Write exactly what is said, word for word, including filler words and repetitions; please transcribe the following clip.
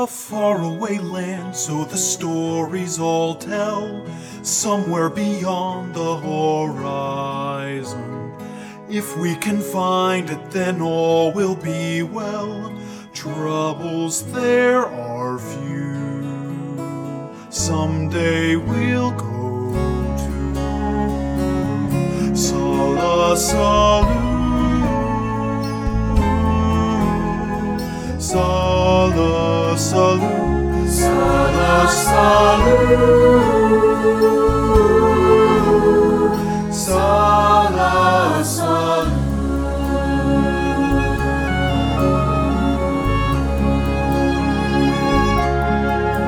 a faraway land, so the stories all tell, somewhere beyond the horizon. If we can find it, then all will be well. Troubles there are few. Someday we'll go to Sala Salu, Sala Salu, Sala Salu.